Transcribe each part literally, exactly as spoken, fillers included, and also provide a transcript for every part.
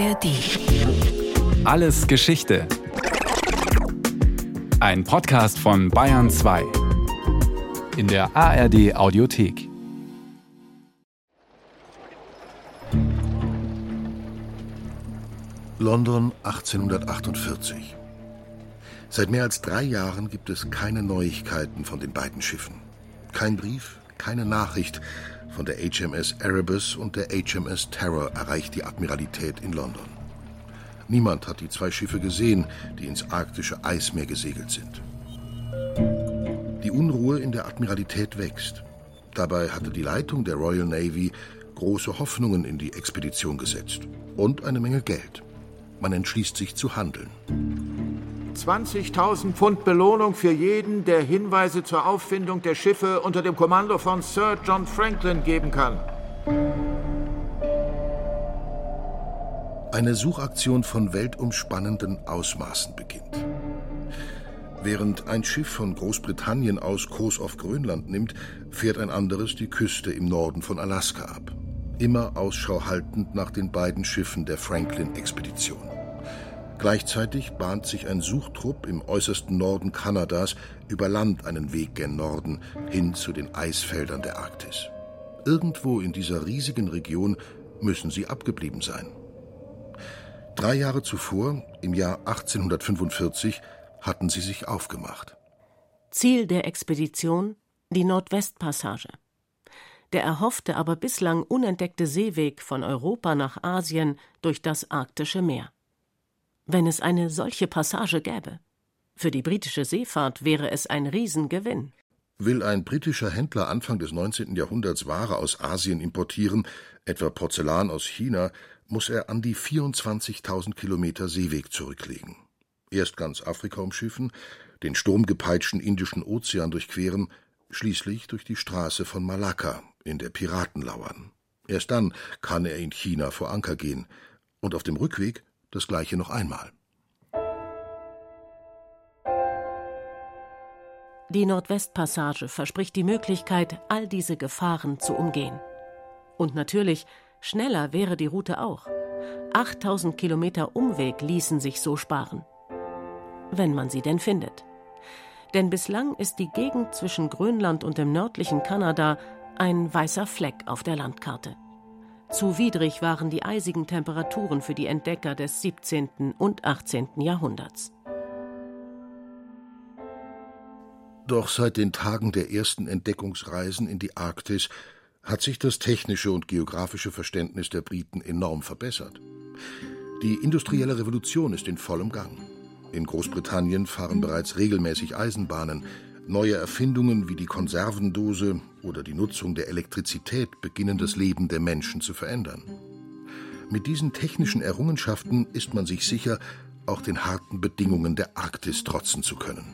R D. Alles Geschichte. Ein Podcast von Bayern zwei. In der A R D Audiothek. London achtzehnhundertachtundvierzig. Seit mehr als drei Jahren gibt es keine Neuigkeiten von den beiden Schiffen. Kein Brief, keine Nachricht von der H M S Erebus und der H M S Terror erreicht die Admiralität in London. Niemand hat die zwei Schiffe gesehen, die ins arktische Eismeer gesegelt sind. Die Unruhe in der Admiralität wächst. Dabei hatte die Leitung der Royal Navy große Hoffnungen in die Expedition gesetzt und eine Menge Geld. Man entschließt sich zu handeln. zwanzigtausend Pfund Belohnung für jeden, der Hinweise zur Auffindung der Schiffe unter dem Kommando von Sir John Franklin geben kann. Eine Suchaktion von weltumspannenden Ausmaßen beginnt. Während ein Schiff von Großbritannien aus Kurs auf Grönland nimmt, fährt ein anderes die Küste im Norden von Alaska ab. Immer Ausschau haltend nach den beiden Schiffen der Franklin-Expedition. Gleichzeitig bahnt sich ein Suchtrupp im äußersten Norden Kanadas über Land einen Weg gen Norden hin zu den Eisfeldern der Arktis. Irgendwo in dieser riesigen Region müssen sie abgeblieben sein. Drei Jahre zuvor, im Jahr achtzehnhundertfünfundvierzig, hatten sie sich aufgemacht. Ziel der Expedition: die Nordwestpassage. Der erhoffte, aber bislang unentdeckte Seeweg von Europa nach Asien durch das arktische Meer. Wenn es eine solche Passage gäbe. Für die britische Seefahrt wäre es ein Riesengewinn. Will ein britischer Händler Anfang des neunzehnten Jahrhunderts Ware aus Asien importieren, etwa Porzellan aus China, muss er an die vierundzwanzigtausend Kilometer Seeweg zurücklegen. Erst ganz Afrika umschiffen, den sturmgepeitschten Indischen Ozean durchqueren, schließlich durch die Straße von Malakka in der Piraten lauern. Erst dann kann er in China vor Anker gehen und auf dem Rückweg das Gleiche noch einmal. Die Nordwestpassage verspricht die Möglichkeit, all diese Gefahren zu umgehen. Und natürlich, schneller wäre die Route auch. achttausend Kilometer Umweg ließen sich so sparen. Wenn man sie denn findet. Denn bislang ist die Gegend zwischen Grönland und dem nördlichen Kanada ein weißer Fleck auf der Landkarte. Zu widrig waren die eisigen Temperaturen für die Entdecker des siebzehnten und achtzehnten Jahrhunderts. Doch seit den Tagen der ersten Entdeckungsreisen in die Arktis hat sich das technische und geografische Verständnis der Briten enorm verbessert. Die industrielle Revolution ist in vollem Gang. In Großbritannien fahren bereits regelmäßig Eisenbahnen. Neue Erfindungen wie die Konservendose oder die Nutzung der Elektrizität beginnen das Leben der Menschen zu verändern. Mit diesen technischen Errungenschaften ist man sich sicher, auch den harten Bedingungen der Arktis trotzen zu können.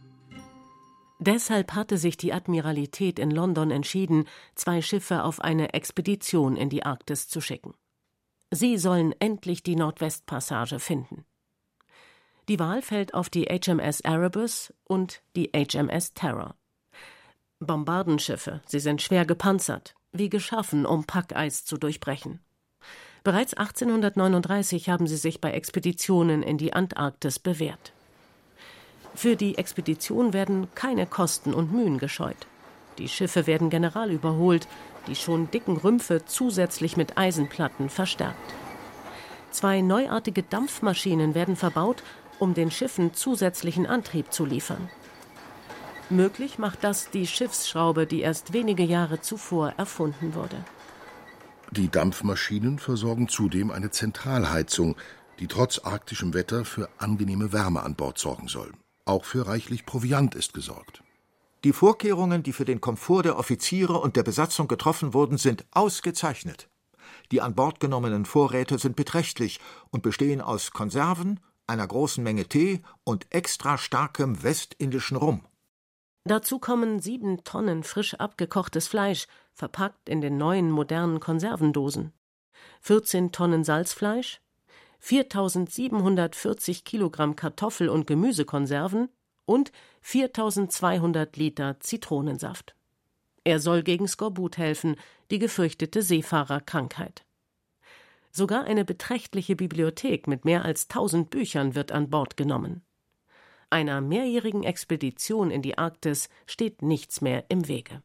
Deshalb hatte sich die Admiralität in London entschieden, zwei Schiffe auf eine Expedition in die Arktis zu schicken. Sie sollen endlich die Nordwestpassage finden. Die Wahl fällt auf die H M S Erebus und die H M S Terror. Bombardenschiffe, sie sind schwer gepanzert, wie geschaffen, um Packeis zu durchbrechen. Bereits achtzehnhundertneununddreißig haben sie sich bei Expeditionen in die Antarktis bewährt. Für die Expedition werden keine Kosten und Mühen gescheut. Die Schiffe werden generalüberholt, die schon dicken Rümpfe zusätzlich mit Eisenplatten verstärkt. Zwei neuartige Dampfmaschinen werden verbaut, um den Schiffen zusätzlichen Antrieb zu liefern. Möglich macht das die Schiffsschraube, die erst wenige Jahre zuvor erfunden wurde. Die Dampfmaschinen versorgen zudem eine Zentralheizung, die trotz arktischem Wetter für angenehme Wärme an Bord sorgen soll. Auch für reichlich Proviant ist gesorgt. Die Vorkehrungen, die für den Komfort der Offiziere und der Besatzung getroffen wurden, sind ausgezeichnet. Die an Bord genommenen Vorräte sind beträchtlich und bestehen aus Konserven, einer großen Menge Tee und extra starkem westindischen Rum. Dazu kommen sieben Tonnen frisch abgekochtes Fleisch, verpackt in den neuen modernen Konservendosen, vierzehn Tonnen Salzfleisch, viertausendsiebenhundertvierzig Kilogramm Kartoffel- und Gemüsekonserven und viertausendzweihundert Liter Zitronensaft. Er soll gegen Skorbut helfen, die gefürchtete Seefahrerkrankheit. Sogar eine beträchtliche Bibliothek mit mehr als tausend Büchern wird an Bord genommen. Einer mehrjährigen Expedition in die Arktis steht nichts mehr im Wege.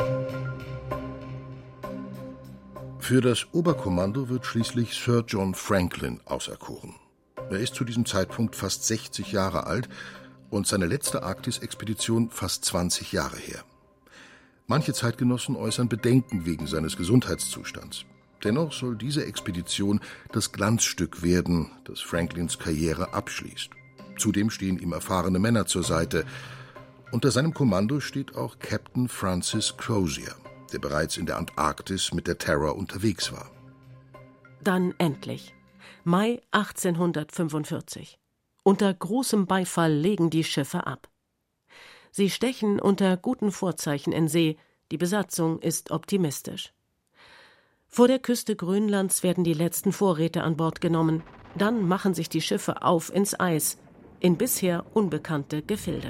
Für das Oberkommando wird schließlich Sir John Franklin auserkoren. Er ist zu diesem Zeitpunkt fast sechzig Jahre alt und seine letzte Arktis-Expedition fast zwanzig Jahre her. Manche Zeitgenossen äußern Bedenken wegen seines Gesundheitszustands. Dennoch soll diese Expedition das Glanzstück werden, das Franklins Karriere abschließt. Zudem stehen ihm erfahrene Männer zur Seite. Unter seinem Kommando steht auch Captain Francis Crozier, der bereits in der Antarktis mit der Terror unterwegs war. Dann endlich. Mai achtzehnhundertfünfundvierzig. Unter großem Beifall legen die Schiffe ab. Sie stechen unter guten Vorzeichen in See, die Besatzung ist optimistisch. Vor der Küste Grönlands werden die letzten Vorräte an Bord genommen. Dann machen sich die Schiffe auf ins Eis, in bisher unbekannte Gefilde.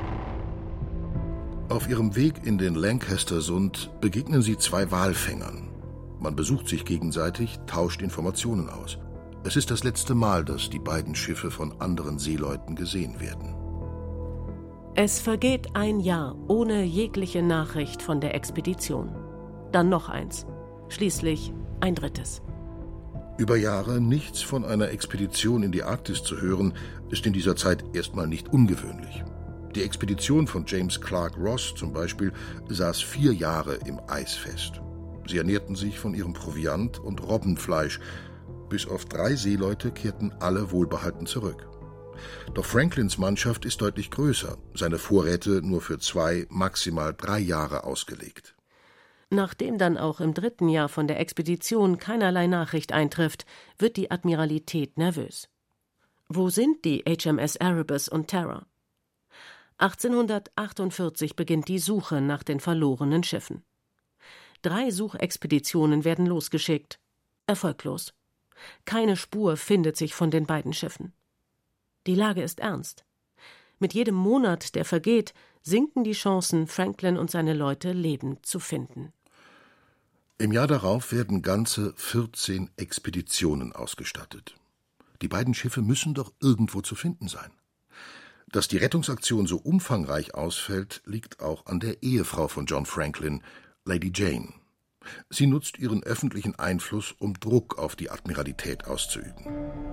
Auf ihrem Weg in den Lancaster-Sund begegnen sie zwei Walfängern. Man besucht sich gegenseitig, tauscht Informationen aus. Es ist das letzte Mal, dass die beiden Schiffe von anderen Seeleuten gesehen werden. Es vergeht ein Jahr ohne jegliche Nachricht von der Expedition. Dann noch eins. Schließlich ein drittes. Über Jahre nichts von einer Expedition in die Arktis zu hören, ist in dieser Zeit erstmal nicht ungewöhnlich. Die Expedition von James Clark Ross zum Beispiel saß vier Jahre im Eis fest. Sie ernährten sich von ihrem Proviant und Robbenfleisch. Bis auf drei Seeleute kehrten alle wohlbehalten zurück. Doch Franklins Mannschaft ist deutlich größer, seine Vorräte nur für zwei, maximal drei Jahre ausgelegt. Nachdem dann auch im dritten Jahr von der Expedition keinerlei Nachricht eintrifft, wird die Admiralität nervös. Wo sind die H M S Erebus und Terror? achtzehnhundertachtundvierzig beginnt die Suche nach den verlorenen Schiffen. Drei Suchexpeditionen werden losgeschickt. Erfolglos. Keine Spur findet sich von den beiden Schiffen. Die Lage ist ernst. Mit jedem Monat, der vergeht, sinken die Chancen, Franklin und seine Leute lebend zu finden. Im Jahr darauf werden ganze vierzehn Expeditionen ausgestattet. Die beiden Schiffe müssen doch irgendwo zu finden sein. Dass die Rettungsaktion so umfangreich ausfällt, liegt auch an der Ehefrau von John Franklin, Lady Jane. Sie nutzt ihren öffentlichen Einfluss, um Druck auf die Admiralität auszuüben.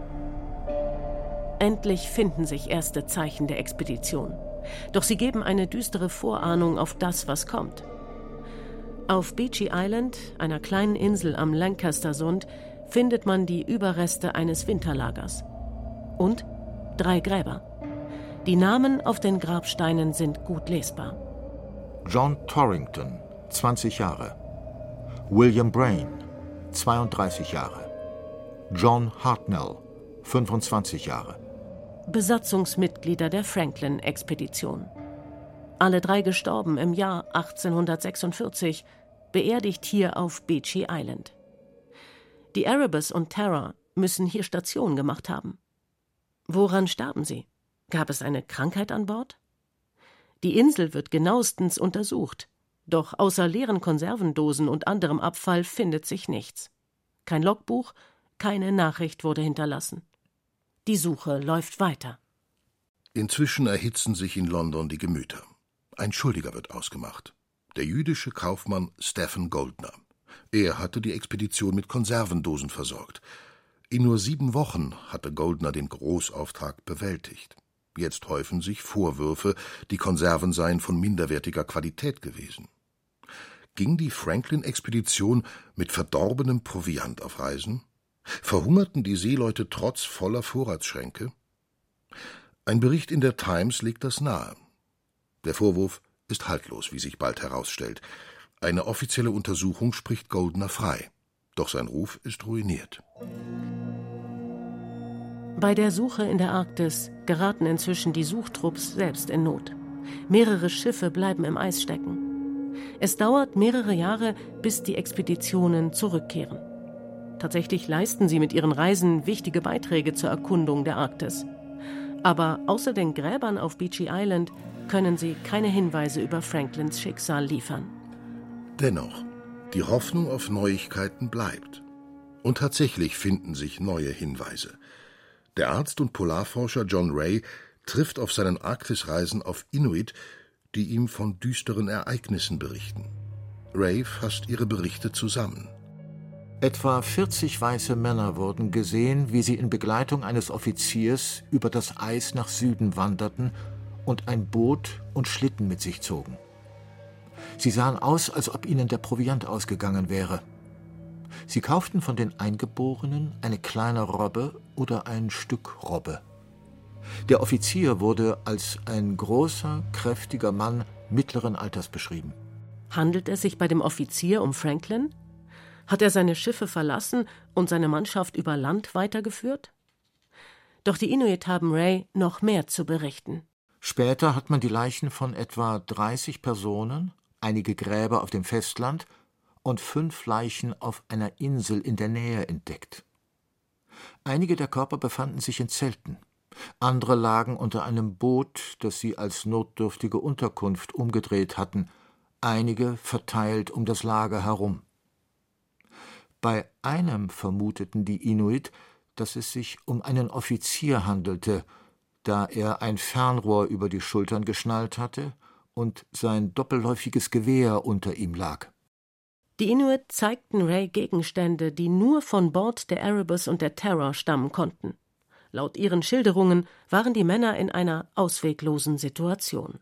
Endlich finden sich erste Zeichen der Expedition. Doch sie geben eine düstere Vorahnung auf das, was kommt. Auf Beechey Island, einer kleinen Insel am Lancaster-Sund, findet man die Überreste eines Winterlagers. Und drei Gräber. Die Namen auf den Grabsteinen sind gut lesbar. John Torrington, zwanzig Jahre. William Brain, zweiunddreißig Jahre. John Hartnell, fünfundzwanzig Jahre. Besatzungsmitglieder der Franklin-Expedition. Alle drei gestorben im Jahr achtzehnhundertsechsundvierzig, beerdigt hier auf Beechey Island. Die Erebus und Terror müssen hier Station gemacht haben. Woran starben sie? Gab es eine Krankheit an Bord? Die Insel wird genauestens untersucht, doch außer leeren Konservendosen und anderem Abfall findet sich nichts. Kein Logbuch, keine Nachricht wurde hinterlassen. Die Suche läuft weiter. Inzwischen erhitzen sich in London die Gemüter. Ein Schuldiger wird ausgemacht. Der jüdische Kaufmann Stephen Goldner. Er hatte die Expedition mit Konservendosen versorgt. In nur sieben Wochen hatte Goldner den Großauftrag bewältigt. Jetzt häufen sich Vorwürfe, die Konserven seien von minderwertiger Qualität gewesen. Ging die Franklin-Expedition mit verdorbenem Proviant auf Reisen? Verhungerten die Seeleute trotz voller Vorratsschränke? Ein Bericht in der Times legt das nahe. Der Vorwurf ist haltlos, wie sich bald herausstellt. Eine offizielle Untersuchung spricht Goldner frei. Doch sein Ruf ist ruiniert. Bei der Suche in der Arktis geraten inzwischen die Suchtrupps selbst in Not. Mehrere Schiffe bleiben im Eis stecken. Es dauert mehrere Jahre, bis die Expeditionen zurückkehren. Tatsächlich leisten sie mit ihren Reisen wichtige Beiträge zur Erkundung der Arktis. Aber außer den Gräbern auf Beechey Island können sie keine Hinweise über Franklins Schicksal liefern. Dennoch, die Hoffnung auf Neuigkeiten bleibt. Und tatsächlich finden sich neue Hinweise. Der Arzt und Polarforscher John Ray trifft auf seinen Arktisreisen auf Inuit, die ihm von düsteren Ereignissen berichten. Ray fasst ihre Berichte zusammen. Etwa vierzig weiße Männer wurden gesehen, wie sie in Begleitung eines Offiziers über das Eis nach Süden wanderten und ein Boot und Schlitten mit sich zogen. Sie sahen aus, als ob ihnen der Proviant ausgegangen wäre. Sie kauften von den Eingeborenen eine kleine Robbe oder ein Stück Robbe. Der Offizier wurde als ein großer, kräftiger Mann mittleren Alters beschrieben. Handelt es sich bei dem Offizier um Franklin? Hat er seine Schiffe verlassen und seine Mannschaft über Land weitergeführt? Doch die Inuit haben Ray noch mehr zu berichten. Später hat man die Leichen von etwa dreißig Personen, einige Gräber auf dem Festland und fünf Leichen auf einer Insel in der Nähe entdeckt. Einige der Körper befanden sich in Zelten, andere lagen unter einem Boot, das sie als notdürftige Unterkunft umgedreht hatten, einige verteilt um das Lager herum. Bei einem vermuteten die Inuit, dass es sich um einen Offizier handelte, da er ein Fernrohr über die Schultern geschnallt hatte und sein doppelläufiges Gewehr unter ihm lag. Die Inuit zeigten Ray Gegenstände, die nur von Bord der Erebus und der Terror stammen konnten. Laut ihren Schilderungen waren die Männer in einer ausweglosen Situation.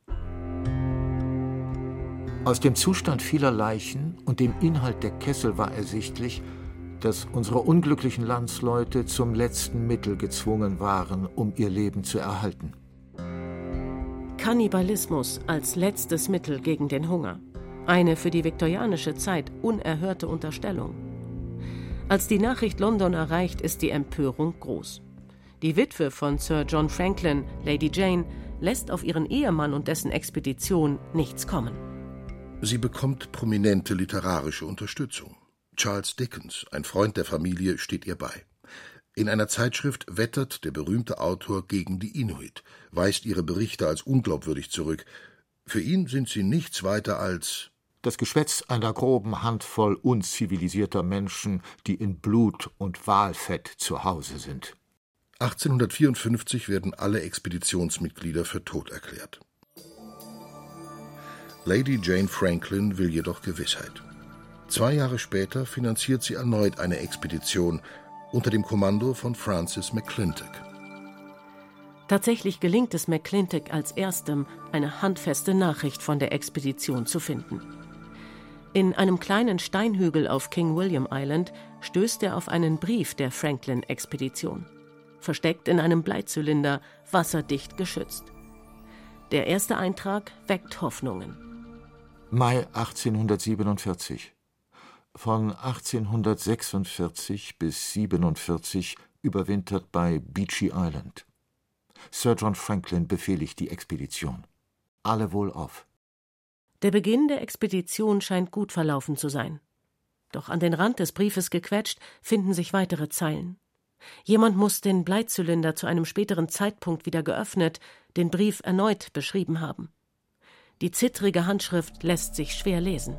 Aus dem Zustand vieler Leichen und dem Inhalt der Kessel war ersichtlich, dass unsere unglücklichen Landsleute zum letzten Mittel gezwungen waren, um ihr Leben zu erhalten. Kannibalismus als letztes Mittel gegen den Hunger. Eine für die viktorianische Zeit unerhörte Unterstellung. Als die Nachricht London erreicht, ist die Empörung groß. Die Witwe von Sir John Franklin, Lady Jane, lässt auf ihren Ehemann und dessen Expedition nichts kommen. Sie bekommt prominente literarische Unterstützung. Charles Dickens, ein Freund der Familie, steht ihr bei. In einer Zeitschrift wettert der berühmte Autor gegen die Inuit, weist ihre Berichte als unglaubwürdig zurück. Für ihn sind sie nichts weiter als das Geschwätz einer groben Handvoll unzivilisierter Menschen, die in Blut und Walfett zu Hause sind. achtzehnhundertvierundfünfzig werden alle Expeditionsmitglieder für tot erklärt. Lady Jane Franklin will jedoch Gewissheit. Zwei Jahre später finanziert sie erneut eine Expedition unter dem Kommando von Francis McClintock. Tatsächlich gelingt es McClintock als erstem, eine handfeste Nachricht von der Expedition zu finden. In einem kleinen Steinhügel auf King William Island stößt er auf einen Brief der Franklin-Expedition. Versteckt in einem Bleizylinder, wasserdicht geschützt. Der erste Eintrag weckt Hoffnungen. Mai achtzehnhundertsiebenundvierzig. Von achtzehnhundertsechsundvierzig bis siebenundvierzig überwintert bei Beechy Island. Sir John Franklin befehligt die Expedition. Alle wohlauf. Der Beginn der Expedition scheint gut verlaufen zu sein. Doch an den Rand des Briefes gequetscht finden sich weitere Zeilen. Jemand muss den Bleizylinder zu einem späteren Zeitpunkt wieder geöffnet, den Brief erneut beschrieben haben. Die zittrige Handschrift lässt sich schwer lesen.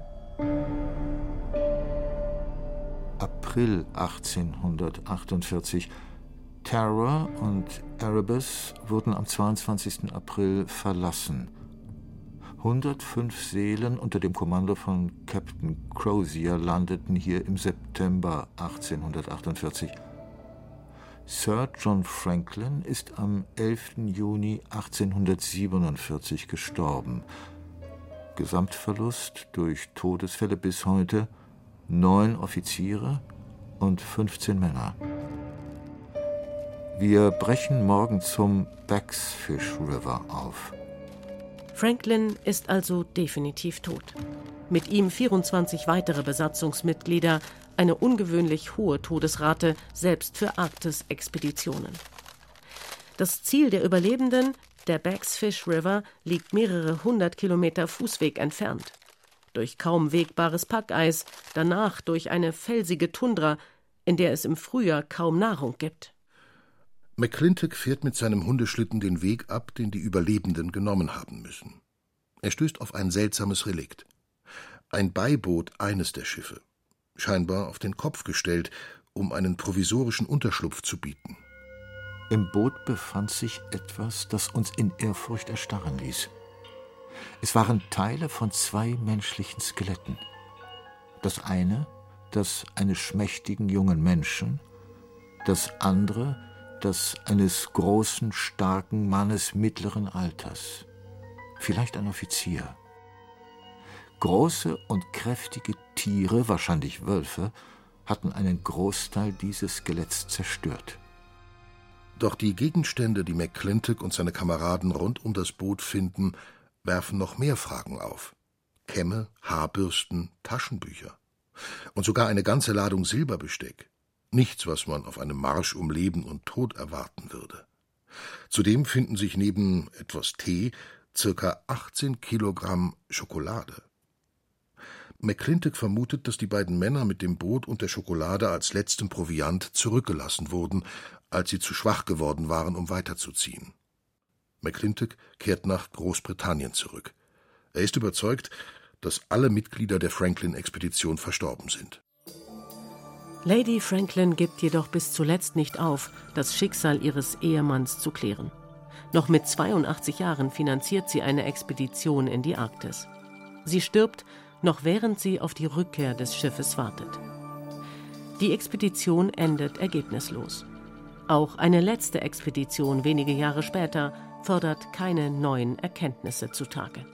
April achtzehnhundertachtundvierzig. Terror und Erebus wurden am zweiundzwanzigsten April verlassen. hundertfünf Seelen unter dem Kommando von Captain Crozier landeten hier im September achtzehnhundertachtundvierzig. Sir John Franklin ist am elften Juni achtzehnhundertsiebenundvierzig gestorben. Gesamtverlust durch Todesfälle bis heute neun Offiziere und fünfzehn Männer. Wir brechen morgen zum Backsfish River auf. Franklin ist also definitiv tot. Mit ihm vierundzwanzig weitere Besatzungsmitglieder, eine ungewöhnlich hohe Todesrate, selbst für Arktis-Expeditionen. Das Ziel der Überlebenden, der Backsfish River, liegt mehrere hundert Kilometer Fußweg entfernt. Durch kaum wegbares Packeis, danach durch eine felsige Tundra, in der es im Frühjahr kaum Nahrung gibt. McClintock fährt mit seinem Hundeschlitten den Weg ab, den die Überlebenden genommen haben müssen. Er stößt auf ein seltsames Relikt. Ein Beiboot eines der Schiffe, scheinbar auf den Kopf gestellt um einen provisorischen Unterschlupf zu bieten. Im Boot befand sich etwas, das uns in Ehrfurcht erstarren ließ. Es waren Teile von zwei menschlichen Skeletten. Das eine, das eines schmächtigen jungen Menschen, das andere, das eines großen, starken Mannes mittleren Alters. Vielleicht ein Offizier. Große und kräftige Tiere, wahrscheinlich Wölfe, hatten einen Großteil dieses Skeletts zerstört. Doch die Gegenstände, die McClintock und seine Kameraden rund um das Boot finden, werfen noch mehr Fragen auf. Kämme, Haarbürsten, Taschenbücher. Und sogar eine ganze Ladung Silberbesteck. Nichts, was man auf einem Marsch um Leben und Tod erwarten würde. Zudem finden sich neben etwas Tee circa achtzehn Kilogramm Schokolade. McClintock vermutet, dass die beiden Männer mit dem Boot und der Schokolade als letztem Proviant zurückgelassen wurden, als sie zu schwach geworden waren, um weiterzuziehen. McClintock kehrt nach Großbritannien zurück. Er ist überzeugt, dass alle Mitglieder der Franklin-Expedition verstorben sind. Lady Franklin gibt jedoch bis zuletzt nicht auf, das Schicksal ihres Ehemanns zu klären. Noch mit zweiundachtzig Jahren finanziert sie eine Expedition in die Arktis. Sie stirbt, noch während sie auf die Rückkehr des Schiffes wartet. Die Expedition endet ergebnislos. Auch eine letzte Expedition wenige Jahre später fördert keine neuen Erkenntnisse zutage.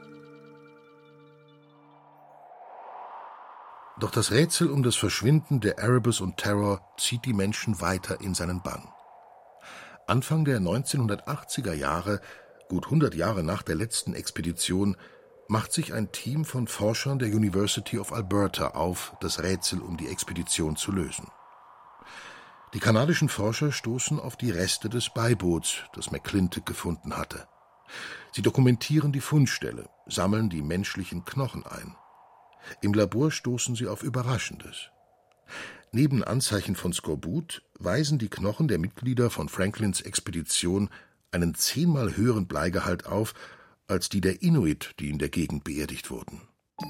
Doch das Rätsel um das Verschwinden der Erebus und Terror zieht die Menschen weiter in seinen Bann. Anfang der neunzehnhundertachtziger Jahre, gut hundert Jahre nach der letzten Expedition, macht sich ein Team von Forschern der University of Alberta auf, das Rätsel um die Expedition zu lösen. Die kanadischen Forscher stoßen auf die Reste des Beiboots, das McClintock gefunden hatte. Sie dokumentieren die Fundstelle, sammeln die menschlichen Knochen ein. Im Labor stoßen sie auf Überraschendes. Neben Anzeichen von Skorbut weisen die Knochen der Mitglieder von Franklins Expedition einen zehnmal höheren Bleigehalt auf als die der Inuit, die in der Gegend beerdigt wurden.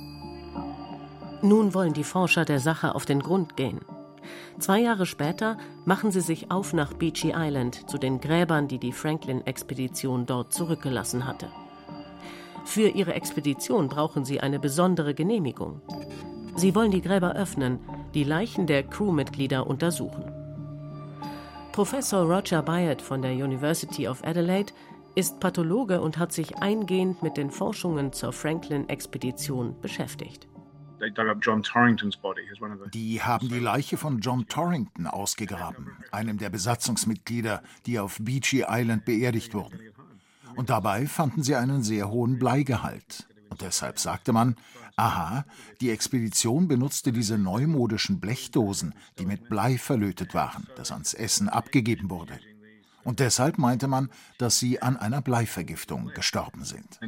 Nun wollen die Forscher der Sache auf den Grund gehen. Zwei Jahre später machen sie sich auf nach Beechey Island, zu den Gräbern, die die Franklin-Expedition dort zurückgelassen hatte. Für ihre Expedition brauchen sie eine besondere Genehmigung. Sie wollen die Gräber öffnen, die Leichen der Crewmitglieder untersuchen. Professor Roger Byatt von der University of Adelaide ist Pathologe und hat sich eingehend mit den Forschungen zur Franklin-Expedition beschäftigt. Die haben die Leiche von John Torrington ausgegraben, einem der Besatzungsmitglieder, die auf Beechey Island beerdigt wurden. Und dabei fanden sie einen sehr hohen Bleigehalt. Und deshalb sagte man, aha, die Expedition benutzte diese neumodischen Blechdosen, die mit Blei verlötet waren, das ans Essen abgegeben wurde. Und deshalb meinte man, dass sie an einer Bleivergiftung gestorben sind.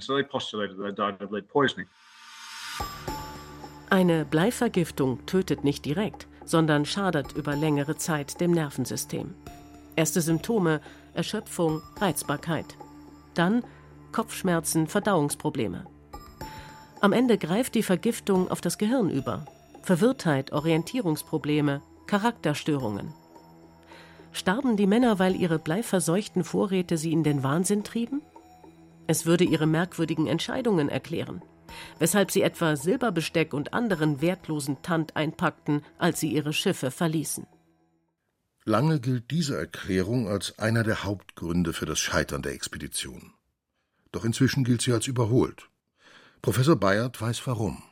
Eine Bleivergiftung tötet nicht direkt, sondern schadet über längere Zeit dem Nervensystem. Erste Symptome: Erschöpfung, Reizbarkeit. Dann Kopfschmerzen, Verdauungsprobleme. Am Ende greift die Vergiftung auf das Gehirn über. Verwirrtheit, Orientierungsprobleme, Charakterstörungen. Starben die Männer, weil ihre bleiverseuchten Vorräte sie in den Wahnsinn trieben? Es würde ihre merkwürdigen Entscheidungen erklären. Weshalb sie etwa Silberbesteck und anderen wertlosen Tand einpackten, als sie ihre Schiffe verließen. Lange gilt diese Erklärung als einer der Hauptgründe für das Scheitern der Expedition. Doch inzwischen gilt sie als überholt. Professor Byatt weiß warum.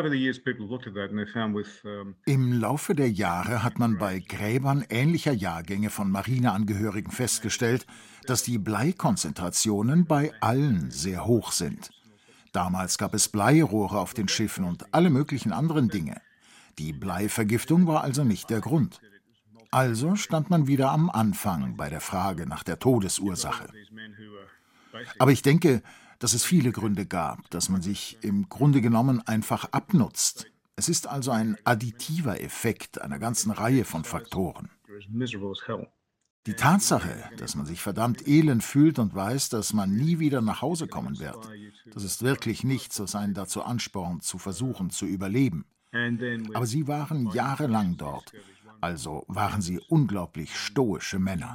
Im Laufe der Jahre hat man bei Gräbern ähnlicher Jahrgänge von Marineangehörigen festgestellt, dass die Bleikonzentrationen bei allen sehr hoch sind. Damals gab es Bleirohre auf den Schiffen und alle möglichen anderen Dinge. Die Bleivergiftung war also nicht der Grund. Also stand man wieder am Anfang bei der Frage nach der Todesursache. Aber ich denke, dass es viele Gründe gab, dass man sich im Grunde genommen einfach abnutzt. Es ist also ein additiver Effekt einer ganzen Reihe von Faktoren. Die Tatsache, dass man sich verdammt elend fühlt und weiß, dass man nie wieder nach Hause kommen wird, das ist wirklich nichts, was einen dazu anspornt, zu versuchen, zu überleben. Aber sie waren jahrelang dort, Also waren sie unglaublich stoische Männer.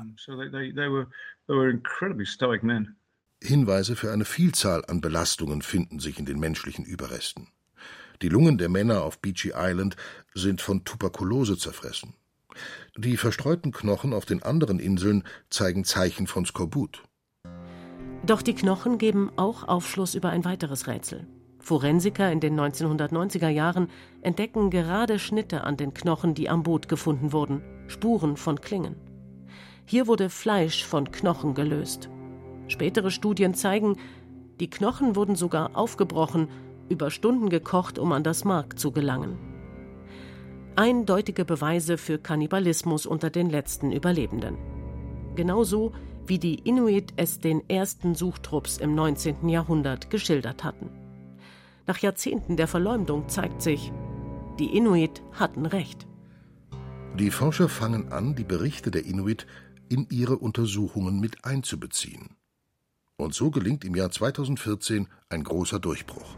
Hinweise für eine Vielzahl an Belastungen finden sich in den menschlichen Überresten. Die Lungen der Männer auf Beechey Island sind von Tuberkulose zerfressen. Die verstreuten Knochen auf den anderen Inseln zeigen Zeichen von Skorbut. Doch die Knochen geben auch Aufschluss über ein weiteres Rätsel. Forensiker in den neunzehnhundertneunziger Jahren entdecken gerade Schnitte an den Knochen, die am Boot gefunden wurden, Spuren von Klingen. Hier wurde Fleisch von Knochen gelöst. Spätere Studien zeigen, die Knochen wurden sogar aufgebrochen, über Stunden gekocht, um an das Mark zu gelangen. Eindeutige Beweise für Kannibalismus unter den letzten Überlebenden. Genauso wie die Inuit es den ersten Suchtrupps im neunzehnten Jahrhundert geschildert hatten. Nach Jahrzehnten der Verleumdung zeigt sich, die Inuit hatten recht. Die Forscher fangen an, die Berichte der Inuit in ihre Untersuchungen mit einzubeziehen. Und so gelingt im Jahr zweitausendvierzehn ein großer Durchbruch.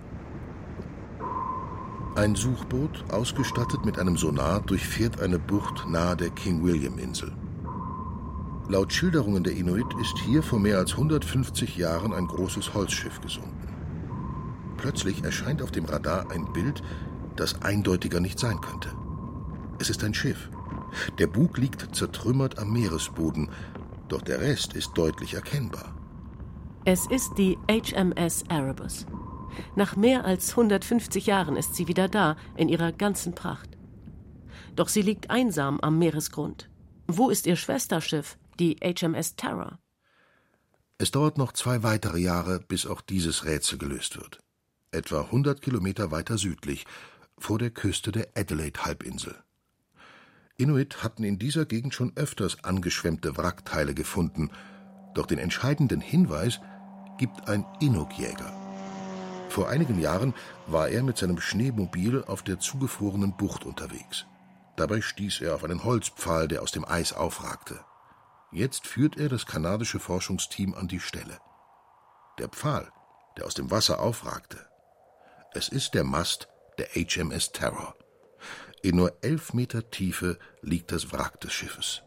Ein Suchboot, ausgestattet mit einem Sonar, durchfährt eine Bucht nahe der King-William-Insel. Laut Schilderungen der Inuit ist hier vor mehr als hundertfünfzig Jahren ein großes Holzschiff gesunken. Plötzlich erscheint auf dem Radar ein Bild, das eindeutiger nicht sein könnte. Es ist ein Schiff. Der Bug liegt zertrümmert am Meeresboden, doch der Rest ist deutlich erkennbar. Es ist die H M S Erebus. Nach mehr als hundertfünfzig Jahren ist sie wieder da, in ihrer ganzen Pracht. Doch sie liegt einsam am Meeresgrund. Wo ist ihr Schwesterschiff, die H M S Terror? Es dauert noch zwei weitere Jahre, bis auch dieses Rätsel gelöst wird. Etwa hundert Kilometer weiter südlich, vor der Küste der Adelaide-Halbinsel. Inuit hatten in dieser Gegend schon öfters angeschwemmte Wrackteile gefunden, doch den entscheidenden Hinweis gibt ein Inuk-Jäger. Vor einigen Jahren war er mit seinem Schneemobil auf der zugefrorenen Bucht unterwegs. Dabei stieß er auf einen Holzpfahl, der aus dem Eis aufragte. Jetzt führt er das kanadische Forschungsteam an die Stelle. Der Pfahl, der aus dem Wasser aufragte, es ist der Mast der H M S Terror. In nur elf Meter Tiefe liegt das Wrack des Schiffes.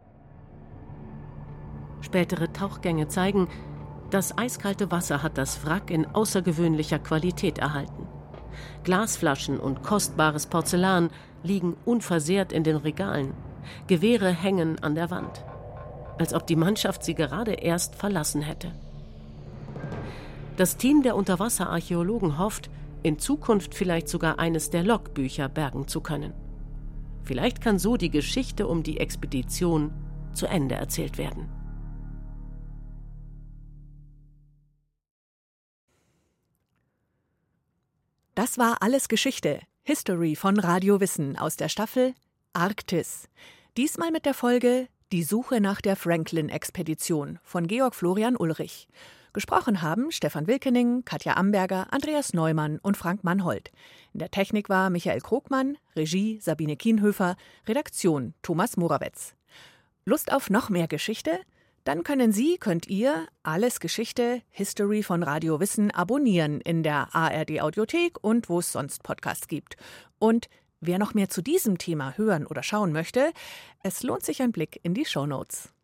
Spätere Tauchgänge zeigen, das eiskalte Wasser hat das Wrack in außergewöhnlicher Qualität erhalten. Glasflaschen und kostbares Porzellan liegen unversehrt in den Regalen. Gewehre hängen an der Wand. Als ob die Mannschaft sie gerade erst verlassen hätte. Das Team der Unterwasserarchäologen hofft, in Zukunft vielleicht sogar eines der Logbücher bergen zu können. Vielleicht kann so die Geschichte um die Expedition zu Ende erzählt werden. Das war Alles Geschichte, History von Radio Wissen aus der Staffel Arktis. Diesmal mit der Folge Die Suche nach der Franklin-Expedition von Georg Florian Ulrich. Gesprochen haben Stefan Wilkening, Katja Amberger, Andreas Neumann und Frank Mannhold. In der Technik war Michael Krogmann, Regie Sabine Kienhöfer, Redaktion Thomas Morawetz. Lust auf noch mehr Geschichte? Dann können Sie, könnt ihr Alles Geschichte, History von Radio Wissen abonnieren in der A R D Audiothek und wo es sonst Podcasts gibt. Und wer noch mehr zu diesem Thema hören oder schauen möchte, es lohnt sich ein Blick in die Shownotes.